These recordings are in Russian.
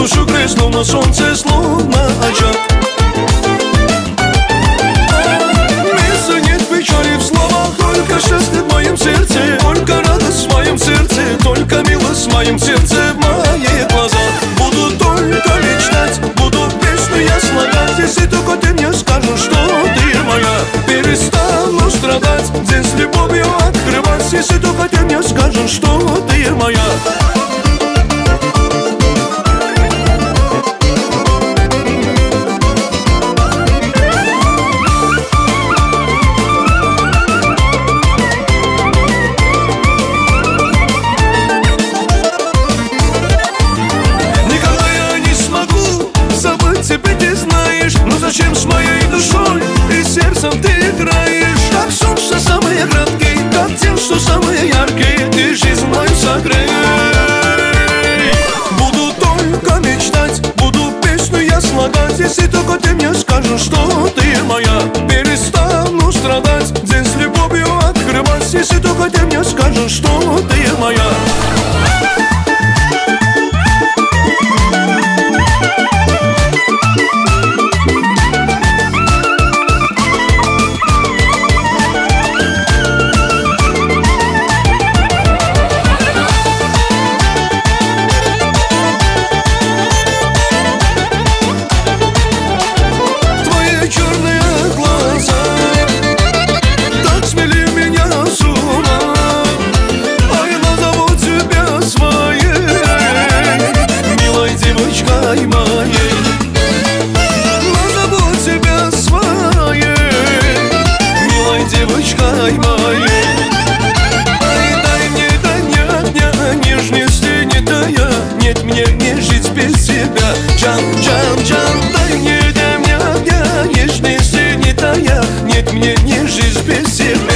душу греет, словно солнце, словно очаг. Места нет в печали, в словах, только счастье в моем сердце, только радость в моем сердце, только милость в моем сердце, в моих глазах. Буду только мечтать, буду песню я слагать, если только ты мне скажешь, что ты моя. Перестану страдать, день с любовью открывать, если только ты мне скажешь, что ты моя. Теперь ты знаешь, ну зачем с моей душой и сердцем ты играешь? Как солнце самое краткое, как тем, что самые яркие, ты жизнь мою согрей. Буду только мечтать, буду песню я слагать, если только ты мне скажешь, что ты моя. Перестану страдать, день с любовью открывать, если только ты мне скажешь, что ты моя. Девочкой моей, ай, дай мне, нежности не тая, нет мне не жить без тебя. Джан, джан, джан, дай мне, нежности не тая, нет мне не жить без тебя.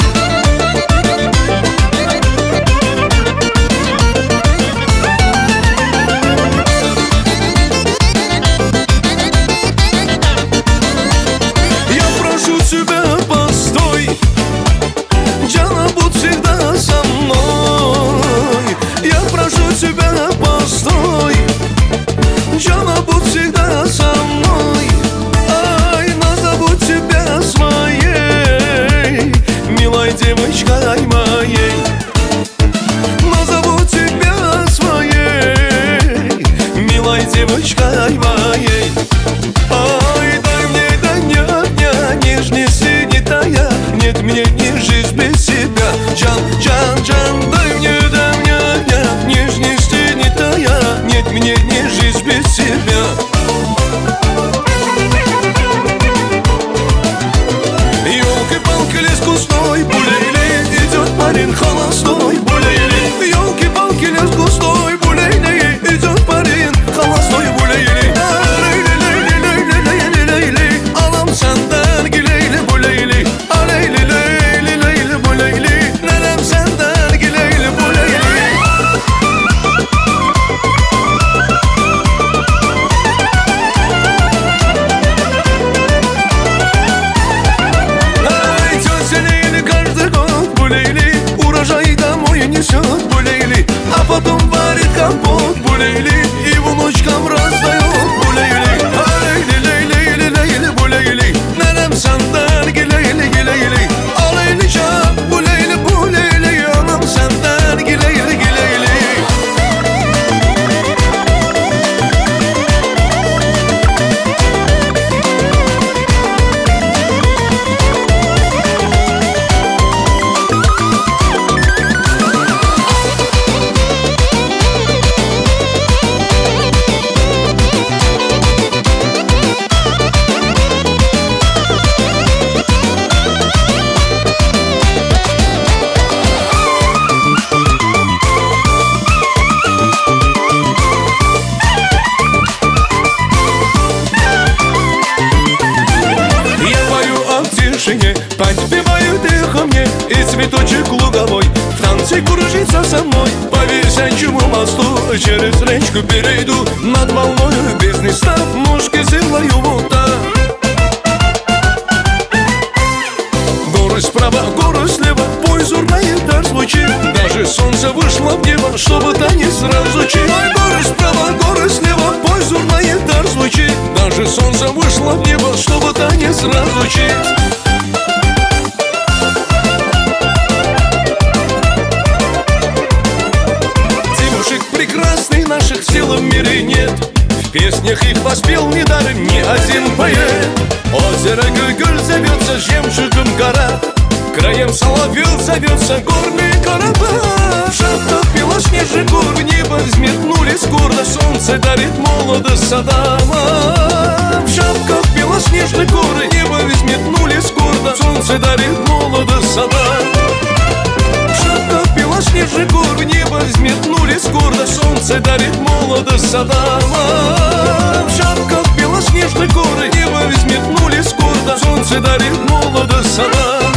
Джана, будь всегда со мной, ай, назову тебя своей, милой девочкой моей. Назову тебя своей, милой девочкой моей. Ай, дай мне огня, нежности не тая, нет мне не жизнь без тебя. Джан, джан, джан, дай мне огня, нежности не тая, нет мне не жизнь без тебя. Ёлки-палки, лес густой, булей-лей, идет парень холостой, булей-лей. Ёлки-палки, лес густой, булей-лей, идет парень холостой, булей-лей. Лей-лей-лей-лей-лей-лей-лей, алам сандан гилей-лей, булей-лей. Алей-лей-лей-лей-лей-лей, булей-лей, нанам сандан гилей-лей, булей-лей. Урожай домой несет, булей-ли, а потом варит компот, булей-ли, и внучкам раздает, булей-ли. Алей-ли-лей-лей-лей-лей, булей-ли, нанам сандан гилей-ли, гилей-ли. Алей-ли-ча, булей-ли, булей-ли, анам сандан гилей-ли, гилей-ли. Подпевают эхо мне и цветочек луговой в танце кружится со мной по висячему мосту. Через речку перейду над волною бездны, став ножки сделаю вот так. Горы справа, горы слева, пой зурная дар звучит. Даже солнце вышло в небо, чтобы танец разучить. Горы справа, горы слева, пой солнце вышло в небо, чтобы танец разучить. Девушек прекрасных наших сил в мире нет, в песнях их воспел недаром ни один поэт. Озеро Гюль зовется жемчугом гора, краем соловел зовется горные города. В шапках белоснежных гор в небо взметнулись гордо, солнце дарит молодость Адама. В шапках белоснежных гор в небо взметнулись гордо, солнце дарит молодость Адама. В шапках белоснежных гор в небо взметнулись гордо, солнце дарит молодость Адама. В шапках белоснежных гор в небо взметнулись гордо, солнце дарит молодость Адама.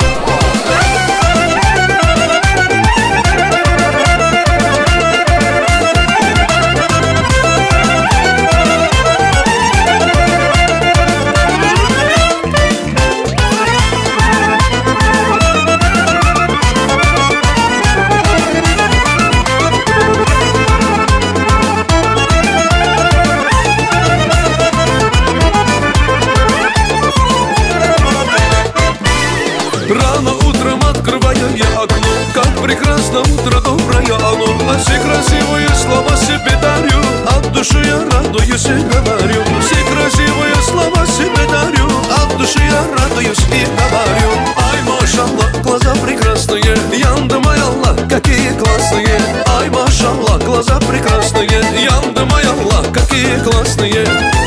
Рано утром открываю я окно, как прекрасно утро, доброе оно. А все красивые слова себе дарю, от души я радуюсь и говорю. Все красивые слова себе дарю, от души я радуюсь и говорю. Ай, машаллах, глаза прекрасные, Янда май Аллах, какие классные. Ай, машаллах, глаза прекрасные, Янда май Аллах, какие классные.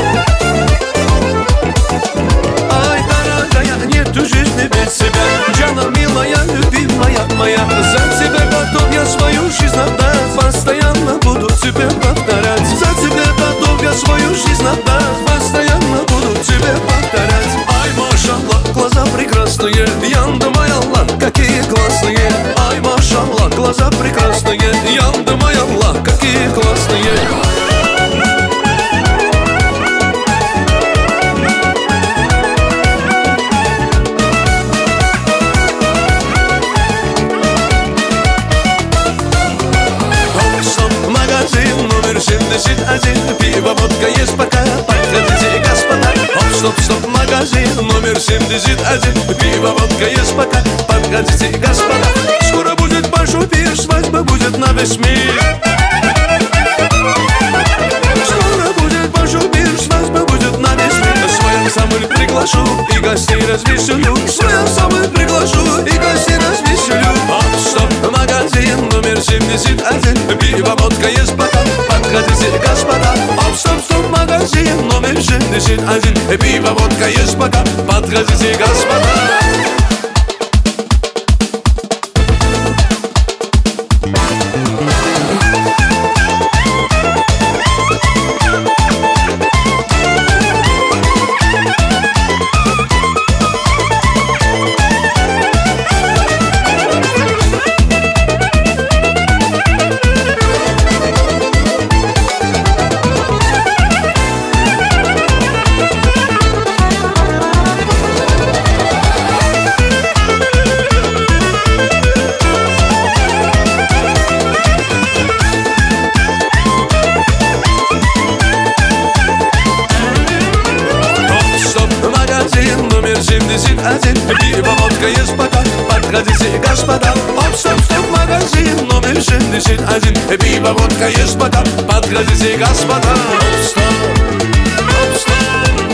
Ай, дорогая, нету жизни без себя, Джана, милая, любимая моя. За тебя готов я свою жизнь отдать, постоянно буду тебе повторять. За тебя готов я свою жизнь отдать, постоянно буду тебе повторять. Ай, машаллах, глаза прекрасные, Янда май Аллах, какие классные. Ай, машаллах, глаза прекрасные, Янда май Аллах, какие классные. Пиво, водка есть пока, подходите, господа. Оп, стоп, стоп, магазин номер 71. Пиво, водка есть пока, подходите, господа. Скоро будет большой пир, свадьба будет на весь мир. Скоро будет большой пир, свадьба будет на весь мир. Свой ансамбль приглашу и гостей развеселю. Свой ансамбль приглашу и гостей развеселю. Оп, стоп, магазин номер 71. Пиво, водка есть пока, подходите, господа. Оп, стоп, стоп, магазин номер 71. Пиво, водка есть пока, подходите, господа. Пиво, водка есть пока, подходите, господа. Оп, стоп, стоп, магазин номер 71. Пиво, водка есть пока, подходите, господа. Оп, стоп, оп, стоп.